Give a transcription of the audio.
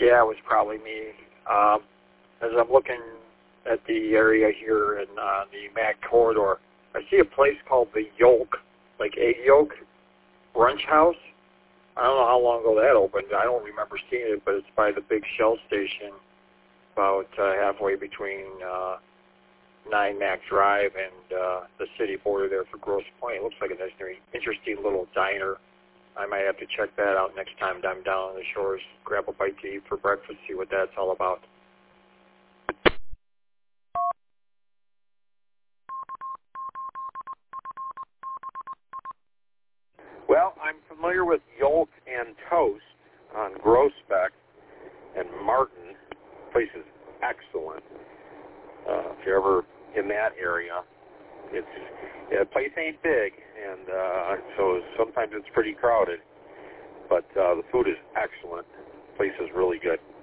Yeah, it was probably me. As I'm looking at the area here in the Mac corridor, I see a place called the Yolk, like Egg Yolk Brunch House. I don't know how long ago that opened. I don't remember seeing it, but it's by the big Shell station, about halfway between 9 Mac Drive and the city border there for Grosse Pointe. It looks like a nice, interesting little diner. I might have to check that out next time I'm down on the shores, grab a bite to eat for breakfast, see what that's all about. Well, I'm familiar with Yolk and Toast on Groesbeck and Martin. The place is excellent. If you're ever in that area, the place ain't big, and so sometimes it's pretty crowded. But the food is excellent. The place is really good.